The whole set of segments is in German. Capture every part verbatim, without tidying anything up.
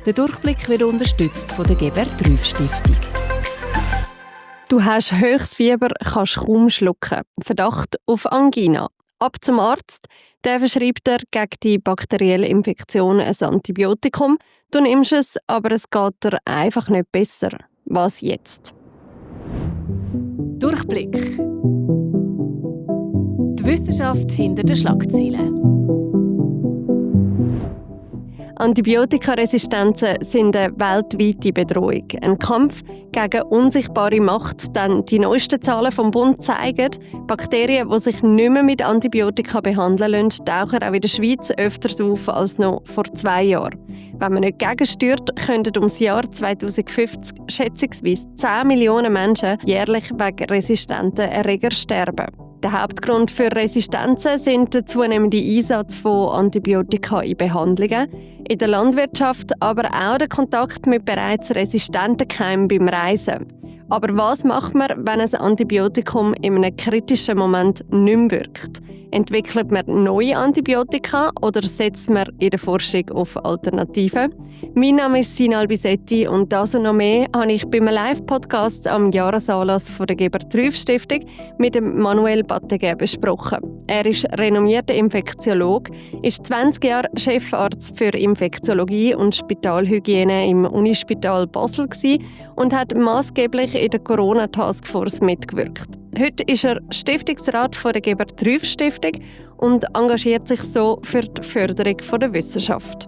Der Durchblick wird unterstützt von der Gebert-Rüff-Stiftung. Du hast höchstes Fieber, kannst kaum schlucken. Verdacht auf Angina. Ab zum Arzt. Der verschreibt dir gegen die bakterielle Infektion ein Antibiotikum. Du nimmst es, aber es geht dir einfach nicht besser. Was jetzt? Durchblick. Die Wissenschaft hinter den Schlagzeilen. Antibiotikaresistenzen sind eine weltweite Bedrohung. Ein Kampf gegen unsichtbare Macht, denn die neuesten Zahlen vom Bund zeigen, Bakterien, die sich nicht mehr mit Antibiotika behandeln lassen, tauchen auch in der Schweiz öfters auf als noch vor zwei Jahren. Wenn man nicht gegensteuert, könnten ums Jahr zweitausendfünfzig schätzungsweise zehn Millionen Menschen jährlich wegen resistenten Erregern sterben. Der Hauptgrund für Resistenzen sind der zunehmende Einsatz von Antibiotika in Behandlungen, in der Landwirtschaft, aber auch der Kontakt mit bereits resistenten Keimen beim Reisen. Aber was macht man, wenn ein Antibiotikum in einem kritischen Moment nicht mehr wirkt? Entwickelt man neue Antibiotika oder setzt man in der Forschung auf Alternativen? Mein Name ist Sina Albisetti und das und noch mehr habe ich beim Live-Podcast am Jahresanlass von der Gebert-Rüff-Stiftung mit dem Manuel Batteguer besprochen. Er ist renommierter Infektiologe, ist zwanzig Jahre Chefarzt für Infektiologie und Spitalhygiene im Unispital Basel gewesen und hat maßgeblich in der Corona-Taskforce mitgewirkt. Heute ist er Stiftungsrat von der Gebert-Rüff-Stiftung und engagiert sich so für die Förderung der Wissenschaft.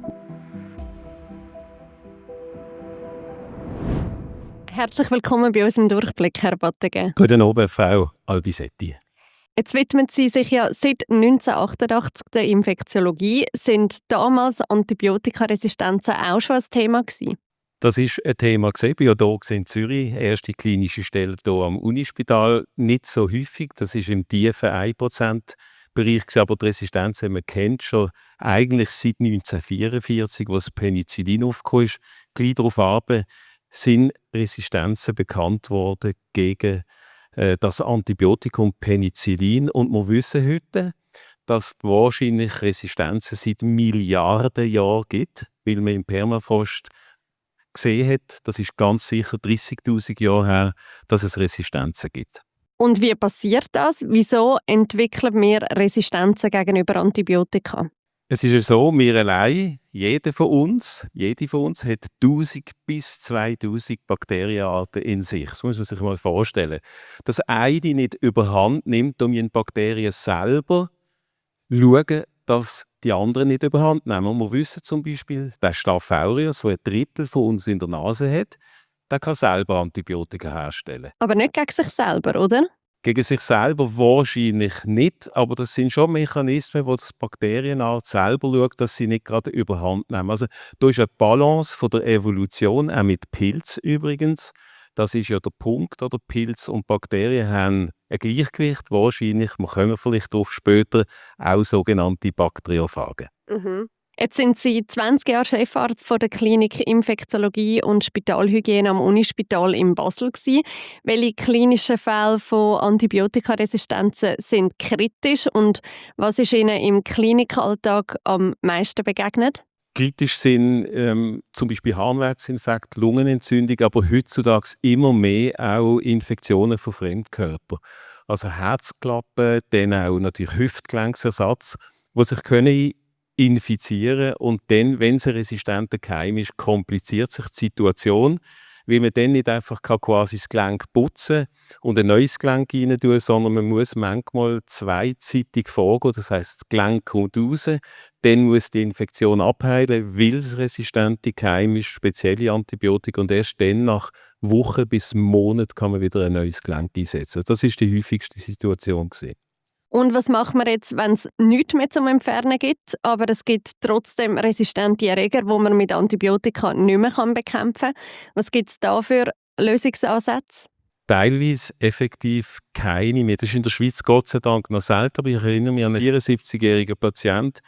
Herzlich willkommen bei uns im Durchblick, Herr Batteguer. Guten Abend, Frau Albisetti. Jetzt widmen Sie sich ja seit neunzehnhundertachtachtzig der Infektiologie. Sind damals Antibiotikaresistenzen auch schon ein Thema gewesen? Das war ein Thema bei O D O G in Zürich, erste klinische Stelle hier am Unispital. Nicht so häufig, das ist im tiefen ein Prozent Bereich, aber die Resistenz haben wir kennt schon eigentlich seit neunzehnhundertvierundvierzig, als Penicillin aufgekommen ist. Gleich darauf ab sind Resistenzen bekannt worden gegen äh, das Antibiotikum Penicillin. Und wir wissen heute, dass es wahrscheinlich Resistenzen seit Milliarden Jahren gibt, weil man im Permafrost gesehen hat, das ist ganz sicher dreissigtausend Jahre her, dass es Resistenzen gibt. Und wie passiert das? Wieso entwickeln wir Resistenzen gegenüber Antibiotika? Es ist ja so, wir allein, jeder von uns, jede von uns hat tausend bis zweitausend Bakterienarten in sich. Das muss man sich mal vorstellen. Dass eine nicht überhand nimmt, um die Bakterien selber zu schauen, dass die anderen nicht überhand nehmen. Wir wissen zum Beispiel, der Staph aureus, der ein Drittel von uns in der Nase hat, der kann selber Antibiotika herstellen. Aber nicht gegen sich selber, oder? Gegen sich selber wahrscheinlich nicht, aber das sind schon Mechanismen, wo das Bakterienart selber schaut, dass sie nicht gerade überhand nehmen. Also da ist eine Balance von der Evolution, auch mit Pilz übrigens. Das ist ja der Punkt, oder? Pilz und Bakterien haben ein Gleichgewicht, wahrscheinlich, wir kommen vielleicht darauf später, auch sogenannte Bakteriophagen. Mhm. Jetzt sind Sie zwanzig Jahre Chefarzt von der Klinik Infektiologie und Spitalhygiene am Unispital in Basel gewesen. Welche klinischen Fälle von Antibiotikaresistenzen sind kritisch und was ist Ihnen im Klinikalltag am meisten begegnet? Kritisch sind ähm, zum Beispiel Harnwerksinfekt, Lungenentzündung, aber heutzutage immer mehr auch Infektionen von Fremdkörpern. Also Herzklappen, dann auch natürlich Hüftgelenksersatz, die sich können infizieren und dann, wenn es ein resistenter Keim ist, kompliziert sich die Situation, weil man dann nicht einfach kann quasi das Gelenk putzen und ein neues Gelenk rein tun, sondern man muss manchmal zweizeitig vorgehen, das heisst, das Gelenk kommt raus, dann muss die Infektion abheilen, weil es resistente Keim ist, spezielle Antibiotika und erst dann nach Wochen bis Monaten kann man wieder ein neues Gelenk einsetzen. Das ist die häufigste Situation gewesen. Und was machen wir jetzt, wenn es nichts mehr zum Entfernen gibt, aber es gibt trotzdem resistente Erreger, die man mit Antibiotika nicht mehr bekämpfen kann? Was gibt es da für Lösungsansätze? Teilweise effektiv keine mehr. Das ist in der Schweiz Gott sei Dank noch selten, aber ich erinnere mich an einen vierundsiebzigjährigen Patienten,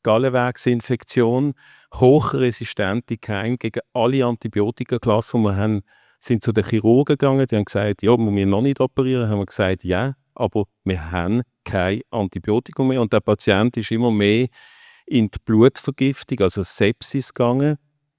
Gallenwegsinfektion, hochresistente Keime gegen alle Antibiotikaklassen. Wir haben, sind zu den Chirurgen gegangen, die haben gesagt, ja, müssen wir noch nicht operieren, haben wir gesagt, ja, aber wir haben kein Antibiotikum mehr. Und der Patient ist immer mehr in die Blutvergiftung, also Sepsis gegangen.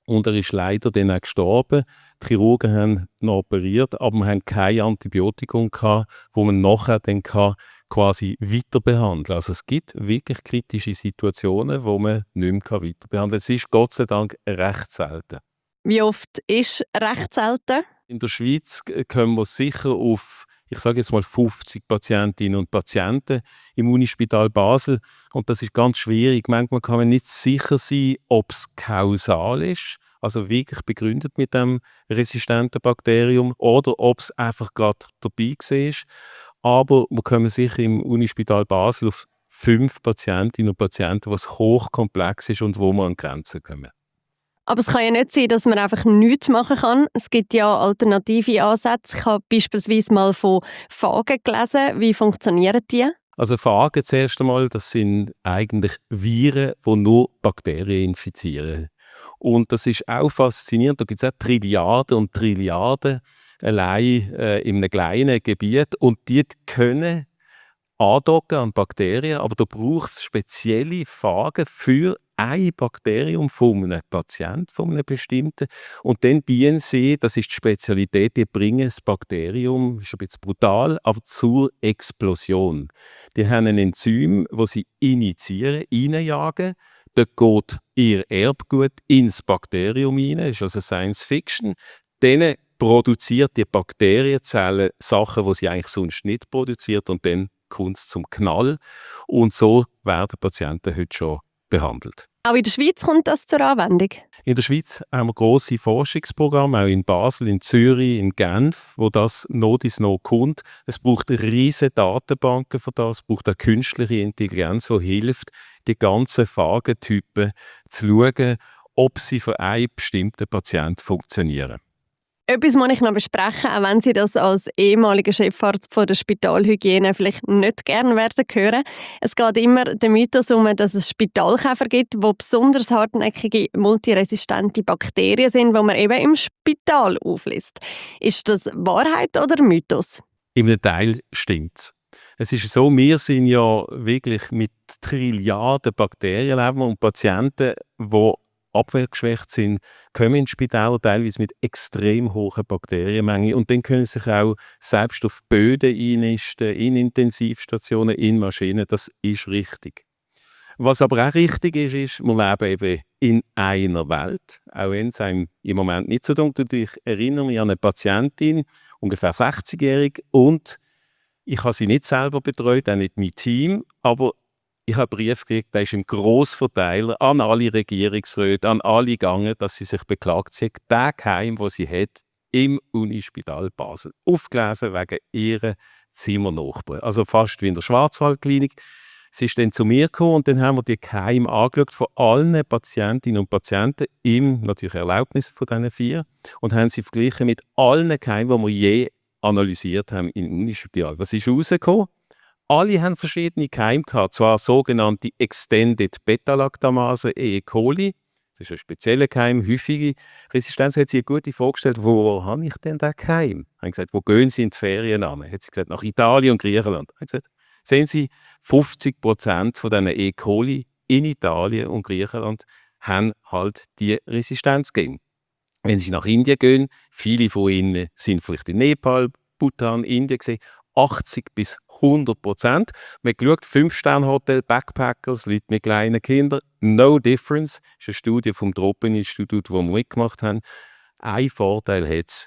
Und er ist leider dann auch gestorben. Die Chirurgen haben ihn operiert, aber wir haben kein Antibiotikum gehabt, wo man nachher dann kann quasi weiter behandeln kann. Also es gibt wirklich kritische Situationen, wo man nicht mehr weiter behandeln kann. Es ist Gott sei Dank recht selten. Wie oft ist recht selten? In der Schweiz kommen wir sicher auf, ich sage jetzt mal fünfzig Patientinnen und Patienten im Unispital Basel. Und das ist ganz schwierig. Manchmal kann man nicht sicher sein, ob es kausal ist, also wirklich begründet mit dem resistenten Bakterium, oder ob es einfach gerade dabei war. Aber wir kommen sicher im Unispital Basel auf fünf Patientinnen und Patienten, was hochkomplex ist und wo wir an Grenzen kommen. Aber es kann ja nicht sein, dass man einfach nichts machen kann. Es gibt ja alternative Ansätze. Ich habe beispielsweise mal von Phagen gelesen. Wie funktionieren die? Also Phagen zuerst einmal, das sind eigentlich Viren, die nur Bakterien infizieren. Und das ist auch faszinierend. Da gibt es auch Trilliarden und Trilliarden allein äh, in einem kleinen Gebiet. Und die können andocken an Bakterien, aber da braucht es spezielle Phagen für ein Bakterium von einem Patienten, von einem bestimmten. Und dann bieten sie, das ist die Spezialität, die bringen das Bakterium, ist ein bisschen brutal, aber zur Explosion. Die haben ein Enzym, das sie initiieren, reinjagen. Dort geht ihr Erbgut ins Bakterium rein, das ist also Science Fiction. Dann produziert die Bakterienzelle Sachen, die sie eigentlich sonst nicht produziert, und dann kommt es zum Knall. Und so werden Patienten heute schon behandelt. Auch in der Schweiz kommt das zur Anwendung? In der Schweiz haben wir grosse Forschungsprogramme, auch in Basel, in Zürich, in Genf, wo das noch ins noch kommt. Es braucht riesige Datenbanken für das, es braucht auch künstliche Intelligenz, die hilft, die ganzen Phagentypen zu schauen, ob sie für einen bestimmten Patienten funktionieren. Etwas muss ich noch besprechen, auch wenn Sie das als ehemaliger Chefarzt von der Spitalhygiene vielleicht nicht gerne werden hören. Es geht immer der Mythos um, dass es Spitalkäfer gibt, die besonders hartnäckige, multiresistente Bakterien sind, die man eben im Spital aufliest. Ist das Wahrheit oder Mythos? Im Teil stimmt es. Es ist so, wir sind ja wirklich mit Trilliarden Bakterien leben und Patienten, die abwehrgeschwächt sind, kommen ins Spital teilweise mit extrem hohen Bakterienmengen, und dann können sich auch selbst auf Böden einnisten, in Intensivstationen, in Maschinen. Das ist richtig. Was aber auch richtig ist, ist, wir leben eben in einer Welt, auch wenn es einem im Moment nicht so dunkel. Ich erinnere mich an eine Patientin, ungefähr sechzigjährig, und ich habe sie nicht selber betreut, auch nicht mein Team, aber ich habe einen Brief gekriegt, der ist im Grossverteiler an alle Regierungsräte, an alle gegangen, dass sie sich beklagt. Sie hat den Keim, den sie hat, im Unispital Basel aufgelesen wegen ihrer Zimmernachbarn. Also fast wie in der Schwarzwaldklinik. Sie ist dann zu mir gekommen und dann haben wir die Keime angeschaut von allen Patientinnen und Patienten im natürlich Erlaubnis von diesen vier und haben sie verglichen mit allen Keimen, die wir je analysiert haben im Unispital. Was ist rausgekommen? Alle haben verschiedene Keime gehabt, zwar sogenannte Extended Beta-Lactamase E. coli. Das ist ein spezieller Keim, häufige Resistenz. Hat sie eine gute Frage gestellt, wo habe ich denn den Keim? Haben gesagt, wo gehen Sie in die Ferien an? Hat sie gesagt, nach Italien und Griechenland. Haben gesagt, sehen Sie, fünfzig Prozent von diesen E. coli in Italien und Griechenland haben halt die Resistenz gegeben. Wenn Sie nach Indien gehen, viele von ihnen sind vielleicht in Nepal, Bhutan, Indien gesehen, achtzig bis hundert Prozent. Man hat geschaut, Fünf-Sterne-Hotel, Backpackers, Leute mit kleinen Kindern, no difference. Das ist eine Studie vom Tropen-Institut, die wir mitgemacht haben. Ein Vorteil hat es.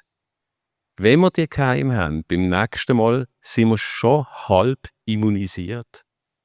Wenn wir die Keime haben, beim nächsten Mal sind wir schon halb immunisiert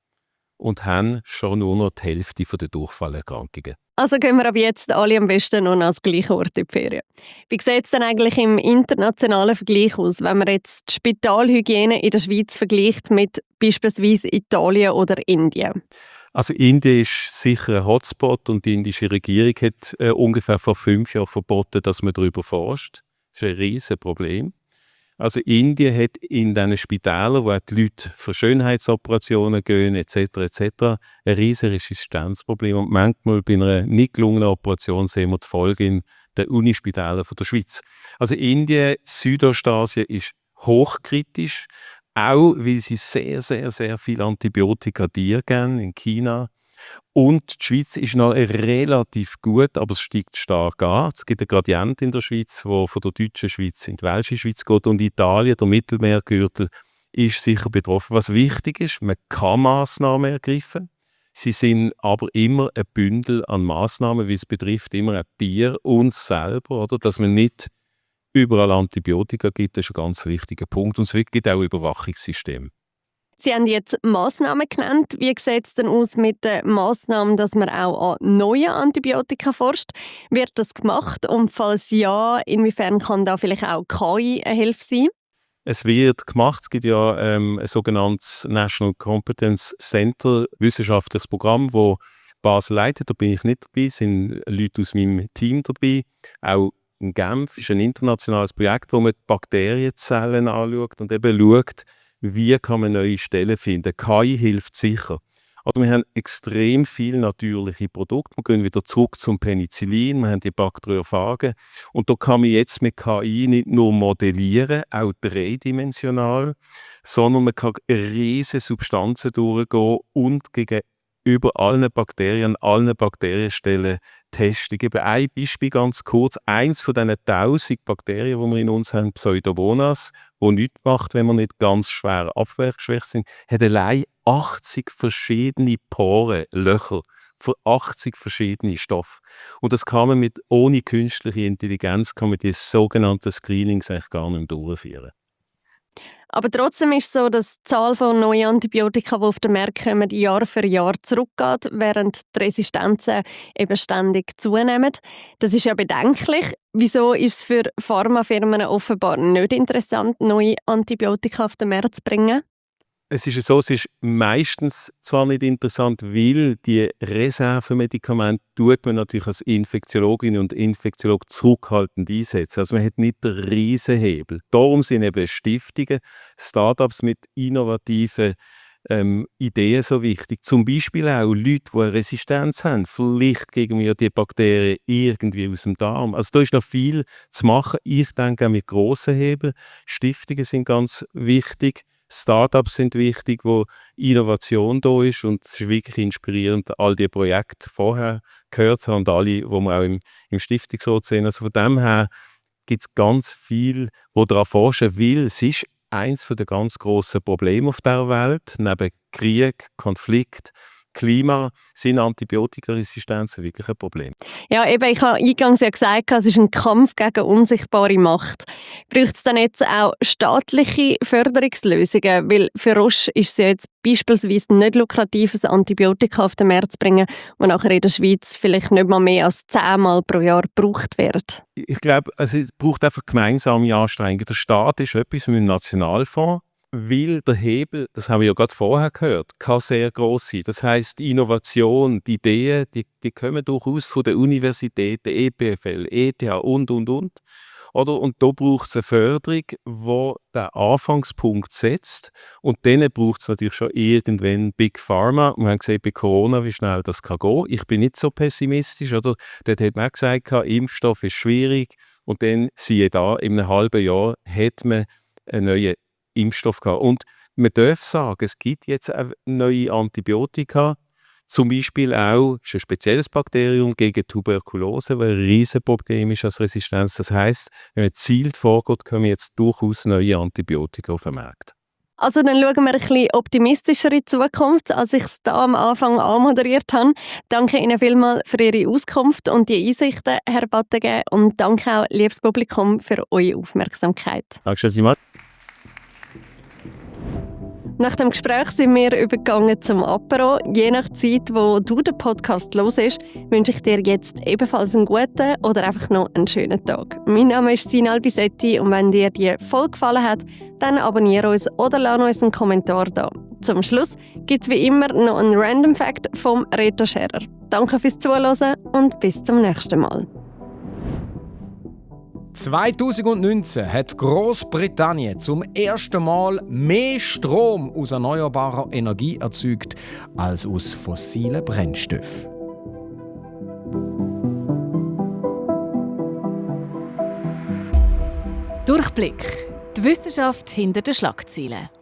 und haben schon nur noch die Hälfte der Durchfallerkrankungen. Also gehen wir ab jetzt alle am besten noch ans gleiche Ort in die Ferien. Wie sieht es denn eigentlich im internationalen Vergleich aus, wenn man jetzt die Spitalhygiene in der Schweiz vergleicht mit beispielsweise Italien oder Indien? Also Indien ist sicher ein Hotspot und die indische Regierung hat äh, ungefähr vor fünf Jahren verboten, dass man darüber forscht. Das ist ein riesiges Problem. Also Indien hat in diesen Spitälern, wo die Leute für Schönheitsoperationen gehen et cetera et cetera, ein riesiges Resistenzproblem. Und manchmal bei einer nicht gelungenen Operation sehen wir die Folge in den Unispitälern der Schweiz. Also Indien, Südostasien ist hochkritisch, auch weil sie sehr, sehr, sehr viel Antibiotika dir geben in China. Und die Schweiz ist noch relativ gut, aber es steigt stark an. Es gibt einen Gradient in der Schweiz, der von der deutschen Schweiz in die welsche Schweiz geht. Und Italien, der Mittelmeergürtel, ist sicher betroffen. Was wichtig ist, man kann Massnahmen ergreifen. Sie sind aber immer ein Bündel an Massnahmen, wie es betrifft immer auch Tier, uns selber, oder? Dass man nicht überall Antibiotika gibt, das ist ein ganz wichtiger Punkt. Und es gibt auch Überwachungssysteme. Sie haben jetzt Massnahmen genannt. Wie sieht es denn aus mit den Massnahmen, dass man auch an neuen Antibiotika forscht? Wird das gemacht? Und falls ja, inwiefern kann da vielleicht auch K I eine Hilfe sein? Es wird gemacht. Es gibt ja ähm, ein sogenanntes National Competence Center, wissenschaftliches Programm, das Basel leitet. Da bin ich nicht dabei, es sind Leute aus meinem Team dabei. Auch in Genf ist ein internationales Projekt, wo man die Bakterienzellen anschaut und eben schaut, wie kann man neue Stellen finden. K I hilft sicher. Also wir haben extrem viele natürliche Produkte. Wir gehen wieder zurück zum Penicillin, wir haben die Bakteriophagen. Und da kann man jetzt mit K I nicht nur modellieren, auch dreidimensional, sondern man kann riesige Substanzen durchgehen und gegen über allen Bakterien, allen Bakterienstellen testen. Ich gebe ein Beispiel ganz kurz. Eins von diesen tausend Bakterien, die wir in uns haben, Pseudomonas, die nichts macht, wenn wir nicht ganz schwer abwehrgeschwächt sind, hat allein achtzig verschiedene Poren, Löcher, für achtzig verschiedene Stoffe. Und das kann man mit, ohne künstliche Intelligenz, kann man die sogenannten Screenings eigentlich gar nicht mehr durchführen. Aber trotzdem ist es so, dass die Zahl von neuen Antibiotika, die auf den Markt kommen, Jahr für Jahr zurückgeht, während die Resistenzen eben ständig zunehmen. Das ist ja bedenklich. Wieso ist es für Pharmafirmen offenbar nicht interessant, neue Antibiotika auf den Markt zu bringen? Es ist so, es ist meistens zwar nicht interessant, weil die Reservemedikamente tut man natürlich als Infektiologin und Infektiolog zurückhaltend einsetzen. Also man hat nicht den Riesenhebel. Darum sind eben Stiftungen, Startups mit innovativen ähm, Ideen so wichtig. Zum Beispiel auch Leute, die eine Resistenz haben, vielleicht gegen wir die Bakterien irgendwie aus dem Darm. Also da ist noch viel zu machen. Ich denke auch mit grossen Hebeln. Stiftungen sind ganz wichtig. Startups sind wichtig, wo Innovation da ist, und es ist wirklich inspirierend, all die Projekte vorher gehört zu haben und alle, die wir auch im, im Stiftungsrat sehen. Also von dem her gibt es ganz viel, wo daran forschen will. Es ist eines der ganz grossen Probleme auf der Welt. Neben Krieg, Konflikt, Klima sind Antibiotikaresistenzen wirklich ein Problem. Ja, eben, ich habe eingangs ja gesagt, es ist ein Kampf gegen unsichtbare Macht. Braucht es dann jetzt auch staatliche Förderungslösungen? Weil für Roche ist es ja jetzt beispielsweise nicht lukrativ, ein Antibiotika auf den Markt zu bringen, das nachher in der Schweiz vielleicht nicht mal mehr als zehnmal pro Jahr gebraucht wird. Ich glaube, also es braucht einfach gemeinsame Anstrengungen. Der Staat ist etwas wie ein Nationalfonds. Weil der Hebel, das haben wir ja gerade vorher gehört, kann sehr gross sein. Das heisst, die Innovation, die Ideen, die, die kommen durchaus von den Universitäten, E P F L, E T H und, und, und. Oder? Und da braucht es eine Förderung, die den Anfangspunkt setzt. Und dann braucht es natürlich schon irgendwann Big Pharma. Wir haben gesehen bei Corona, wie schnell das kann gehen. Ich bin nicht so pessimistisch. Oder? Dort hat man auch gesagt, Impfstoff ist schwierig. Und dann, siehe da, in einem halben Jahr hat man einen neuen Impfstoff gehabt. Und man darf sagen, es gibt jetzt auch neue Antibiotika, zum Beispiel auch, ist ein spezielles Bakterium gegen Tuberkulose, weil ein Riesenproblem ist als Resistenz. Das heisst, wenn man gezielt vorgeht, kommen jetzt durchaus neue Antibiotika auf den Markt. Also dann schauen wir ein bisschen optimistischer in die Zukunft, als ich es da am Anfang anmoderiert habe. Danke Ihnen vielmals für Ihre Auskunft und die Einsichten, Herr Battegen. Und danke auch, liebes Publikum, für eure Aufmerksamkeit. Danke vielmals. Nach dem Gespräch sind wir übergegangen zum Apero. Je nach Zeit, wo du den Podcast hörst, wünsche ich dir jetzt ebenfalls einen guten oder einfach noch einen schönen Tag. Mein Name ist Sina Albisetti und wenn dir die Folge gefallen hat, dann abonniere uns oder lass uns einen Kommentar da. Zum Schluss gibt es wie immer noch einen Random Fact vom Reto Scherer. Danke fürs Zuhören und bis zum nächsten Mal. zwanzig neunzehn hat Großbritannien zum ersten Mal mehr Strom aus erneuerbarer Energie erzeugt als aus fossilen Brennstoffen. Durchblick. Die Wissenschaft hinter den Schlagzeilen.